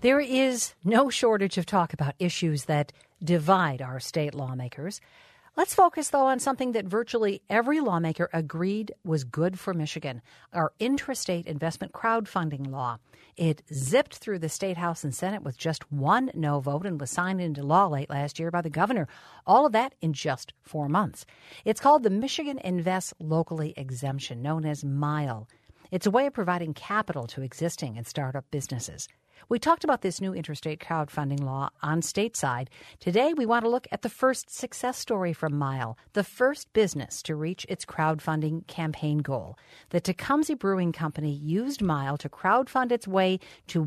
There is no shortage of talk about issues that divide our state lawmakers. Let's focus, though, on something that virtually every lawmaker agreed was good for Michigan, our intrastate investment crowdfunding law. It zipped through the State House and Senate with just one no vote and was signed into law late last year by the governor. All of that in just 4 months. It's called the Michigan Invest Locally Exemption, known as MILE. It's a way of providing capital to existing and startup businesses. We talked about this new interstate crowdfunding law on stateside. Today, we want to look at the first success story from MILE, the first business to reach its crowdfunding campaign goal. The Tecumseh Brewing Company used MILE to crowdfund its way to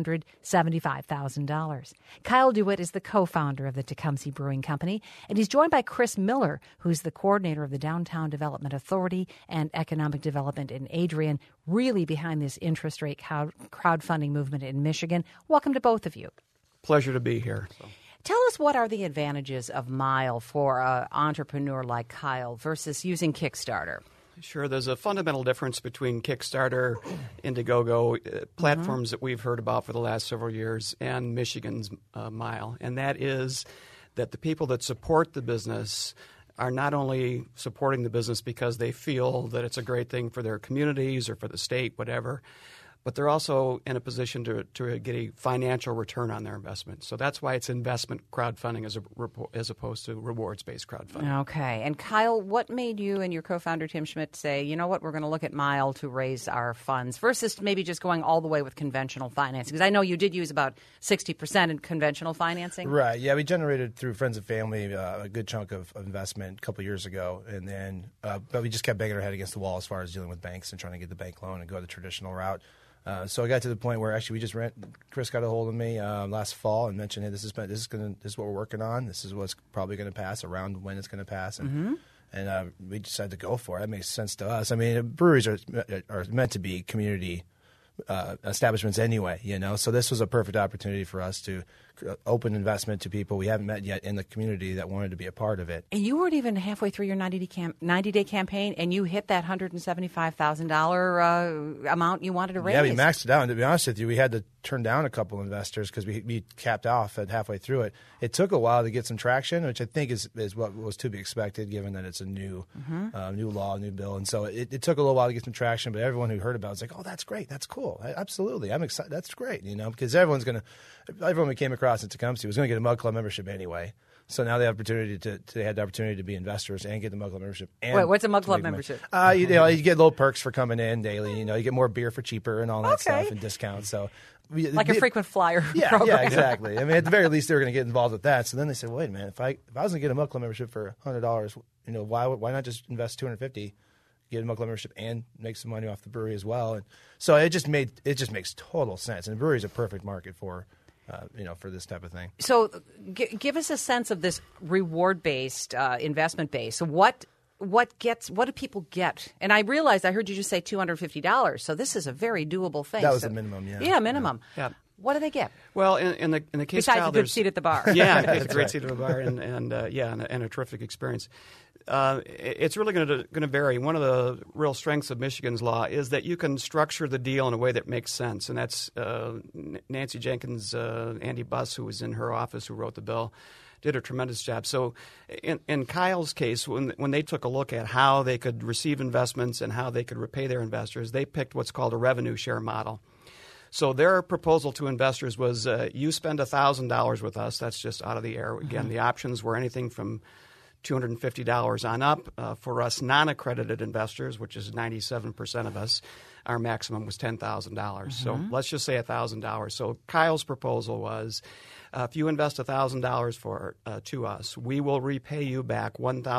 $175,000. Kyle DeWitt is the co-founder of the Tecumseh Brewing Company, and he's joined by Chris Miller, who's the coordinator of the Downtown Development Authority and Economic Development in Adrian, really behind this interest rate crowdfunding movement in Michigan. Welcome to both of you. Pleasure to be here. Tell us, what are the advantages of MILE for an entrepreneur like Kyle versus using Kickstarter? Sure. There's a fundamental difference between Kickstarter, Indiegogo, platforms that we've heard about for the last several years, and Michigan's MILE. And that is that the people that support the business are not only supporting the business because they feel that it's a great thing for their communities or for the state, whatever, but they're also in a position to get a financial return on their investment. So that's why it's investment crowdfunding as opposed to rewards-based crowdfunding. Okay. And Kyle, what made you and your co-founder Tim Schmidt say, you know what, we're going to look at MILE to raise our funds versus maybe just going all the way with conventional financing? Because I know you did use about 60% in conventional financing. Right. Yeah, we generated through friends and family a good chunk of investment a couple of years ago. And then but we just kept banging our head against the wall as far as dealing with banks and trying to get the bank loan and go the traditional route. So I got to the point where actually Chris got a hold of me last fall and mentioned, hey, this is what we're working on. This is what's probably going to pass, around when it's going to pass, and we decided to go for it. That makes sense to us. I mean, breweries are meant to be community establishments anyway, So this was a perfect opportunity for us to open investment to people we haven't met yet in the community that wanted to be a part of it. And you weren't even halfway through your 90-day campaign, and you hit that $175,000 amount you wanted to raise. Yeah, we maxed it out. And to be honest with you, we had to turn down a couple investors because we capped off at halfway through it. It took a while to get some traction, which I think is what was to be expected, given that it's a new law, new bill. And so it took a little while to get some traction, but everyone who heard about it was like, oh, that's great. That's cool. Absolutely. I'm excited. That's great, because everyone we came across in Tecumseh was going to get a Mug Club membership anyway. So now they had the opportunity to be investors and get the Mug Club membership. Wait, what's a Mug Club membership? You get little perks for coming in daily. You get more beer for cheaper and all that stuff and discounts. So like a frequent flyer program. Yeah, exactly. I mean, at the very least, they were going to get involved with that. So then they said, wait a minute, if I was going to get a Mug Club membership for $100, why not just invest $250? Get a Mug Club membership and make some money off the brewery as well. And so it just makes total sense. And the brewery is a perfect market for this type of thing. So give us a sense of this reward-based, investment-based. So what do people get? And I realized I heard you just say $250. So this is a very doable thing. That was the minimum, yeah. Yeah, minimum. Yeah. What do they get? Well, in the case besides a good seat at the bar. Yeah, it's a great seat at the bar and a terrific experience. It's really going to vary. One of the real strengths of Michigan's law is that you can structure the deal in a way that makes sense, and that's Nancy Jenkins, Andy Buss, who was in her office, who wrote the bill, did a tremendous job. So in Kyle's case, when they took a look at how they could receive investments and how they could repay their investors, they picked what's called a revenue share model. So their proposal to investors was you spend $1,000 with us. That's just out of the air. Again, the options were anything from $250 on up. For us non-accredited investors, which is 97% of us, our maximum was $10,000. So let's just say $1,000. So Kyle's proposal was if you invest $1,000 to us, we will repay you back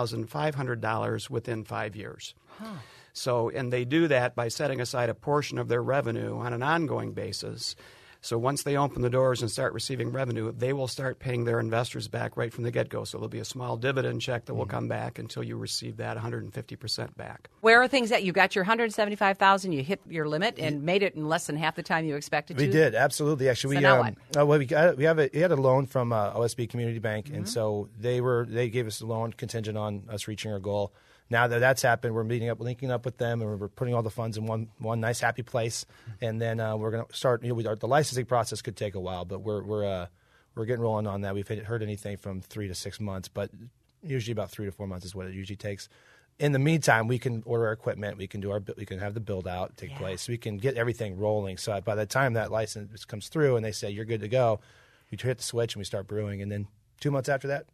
$1,500 within 5 years. Huh. So, and they do that by setting aside a portion of their revenue on an ongoing basis. So once they open the doors and start receiving revenue, they will start paying their investors back right from the get-go. So there'll be a small dividend check that will come back until you receive that 150% back. Where are things at? You got your $175,000, you hit your limit and made it in less than half the time you expected to? We did, absolutely. Actually, so we had a loan from OSB Community Bank, and so they gave us a loan contingent on us reaching our goal. now that that's happened, we're linking up with them, and we're putting all the funds in one nice happy place. And then we're going to start. The licensing process could take a while, but we're getting rolling on that. We've heard anything from 3 to 6 months, but usually about 3 to 4 months is what it usually takes. In the meantime, we can order our equipment. We can have the build out take place. We can get everything rolling. So by the time that license comes through and they say you're good to go, we hit the switch and we start brewing. And then 2 months after that,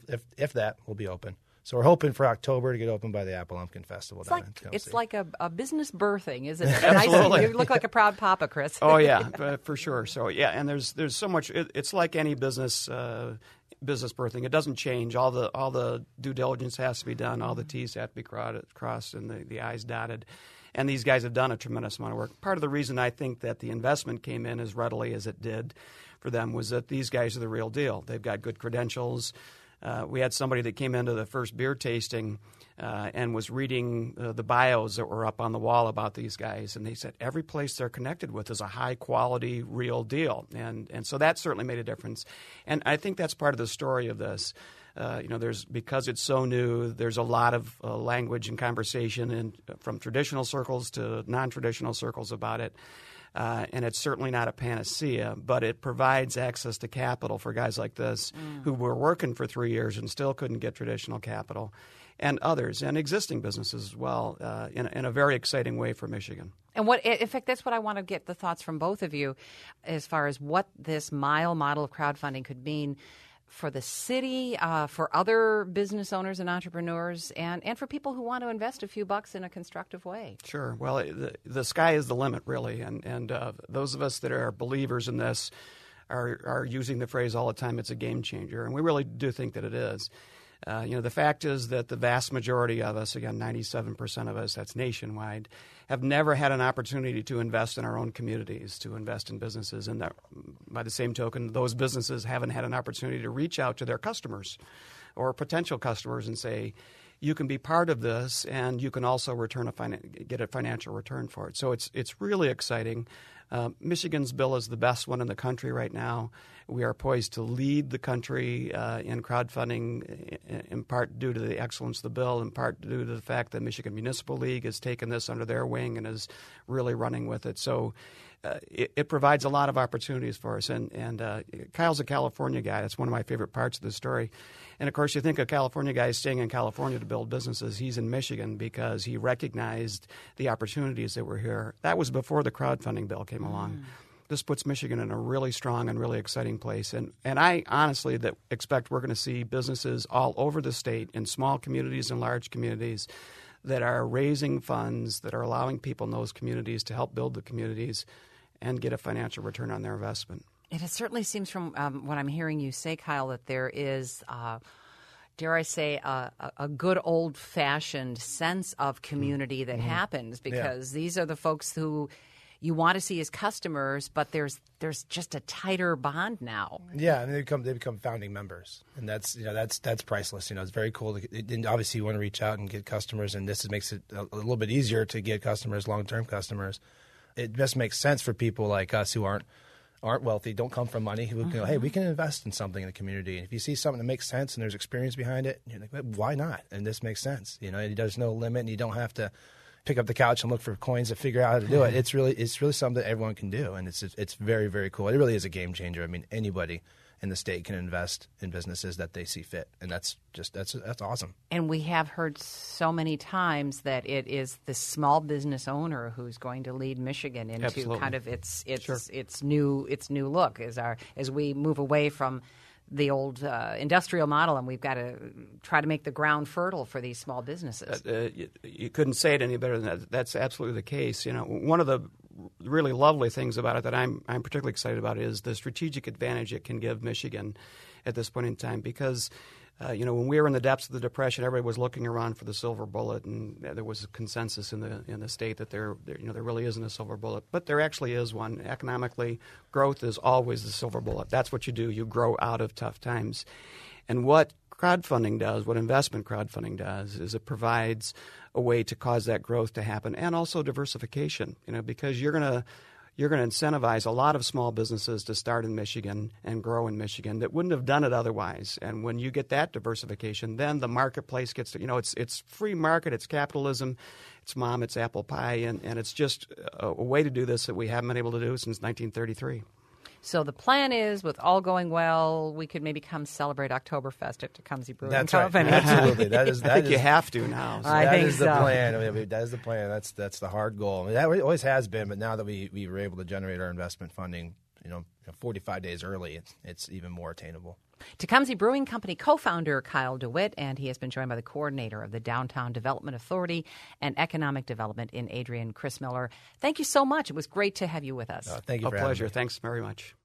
if that, we'll be open. So we're hoping for October to get open by the Apple Lumpkin Festival. It's like a business birthing, isn't it? Absolutely. You look like a proud papa, Chris. Oh yeah, for sure. So yeah, and there's so much. It's like any business birthing. It doesn't change. All the due diligence has to be done. All the T's have to be crossed and the I's dotted. And these guys have done a tremendous amount of work. Part of the reason I think that the investment came in as readily as it did for them was that these guys are the real deal. They've got good credentials. We had somebody that came into the first beer tasting and was reading the bios that were up on the wall about these guys, and they said every place they're connected with is a high-quality, real deal. And so that certainly made a difference. And I think that's part of the story of this. Because it's so new, there's a lot of language and conversation from traditional circles to non-traditional circles about it. And it's certainly not a panacea, but it provides access to capital for guys like this who were working for 3 years and still couldn't get traditional capital, and others, and existing businesses as well, in a very exciting way for Michigan. And in fact, that's what I want to get the thoughts from both of you as far as what this MILE model of crowdfunding could mean for the city, for other business owners and entrepreneurs, and for people who want to invest a few bucks in a constructive way. Sure. Well, the sky is the limit, really, and those of us that are believers in this are using the phrase all the time, it's a game changer, and we really do think that it is. The fact is that the vast majority of us, again, 97% of us, that's nationwide, have never had an opportunity to invest in our own communities, to invest in businesses. And that, by the same token, those businesses haven't had an opportunity to reach out to their customers or potential customers and say, you can be part of this, and you can also get a financial return for it. So it's really exciting. Michigan's bill is the best one in the country right now. We are poised to lead the country in crowdfunding, in part due to the excellence of the bill, in part due to the fact that Michigan Municipal League has taken this under their wing and is really running with it. So it provides a lot of opportunities for us. And Kyle's a California guy. That's one of my favorite parts of the story. And, of course, you think a California guy is staying in California to build businesses. He's in Michigan because he recognized the opportunities that were here. That was before the crowdfunding bill came along. This puts Michigan in a really strong and really exciting place. And I honestly expect we're going to see businesses all over the state in small communities and large communities that are raising funds, that are allowing people in those communities to help build the communities and get a financial return on their investment. It certainly seems from what I'm hearing you say, Kyle, that there is, dare I say, a good old-fashioned sense of community that happens because these are the folks who you want to see as customers, but there's just a tighter bond now. Yeah, and they become founding members, and that's priceless. It's very cool. And obviously, you want to reach out and get customers, and this makes it a little bit easier to get customers, long-term customers. It just makes sense for people like us who aren't wealthy, don't come from money, who go, hey, we can invest in something in the community. And if you see something that makes sense and there's experience behind it, you're like, why not? And this makes sense. There's no limit, and you don't have to pick up the couch and look for coins to figure out how to do it. It's really something that everyone can do, and it's very, very cool. It really is a game changer. I mean, anybody in the state can invest in businesses that they see fit, and that's awesome. And we have heard so many times that it is the small business owner who's going to lead Michigan into kind of its new look as we move away from the old industrial model, and we've got to try to make the ground fertile for these small businesses. You couldn't say it any better than that. That's absolutely the case. One of the really lovely things about it that I'm particularly excited about is the strategic advantage it can give Michigan at this point in time, because when we were in the depths of the Depression, everybody was looking around for the silver bullet, and there was a consensus in the state that there really isn't a silver bullet, but there actually is one. Economically, growth is always the silver bullet. That's what you do. You grow out of tough times, and what crowdfunding does, what investment crowdfunding does, is it provides a way to cause that growth to happen, and also diversification. Because you're going you're going to incentivize a lot of small businesses to start in Michigan and grow in Michigan that wouldn't have done it otherwise. And when you get that diversification, then the marketplace gets to, it's free market, it's capitalism, it's mom, it's apple pie, and it's just a way to do this that we haven't been able to do since 1933. So the plan is, with all going well, we could maybe come celebrate Oktoberfest at Tecumseh Brewing That's Company. right. Absolutely. I think you have to now. So. I That think is the so. plan. I mean, that is the plan. That's the hard goal. That always has been, but now that we were able to generate our investment funding, 45 days early, it's even more attainable. Tecumseh Brewing Company co-founder Kyle DeWitt, and he has been joined by the coordinator of the Downtown Development Authority and Economic Development in Adrian Chris Miller. Thank you so much. It was great to have you with us. Thank you A for having pleasure. me. Thanks very much.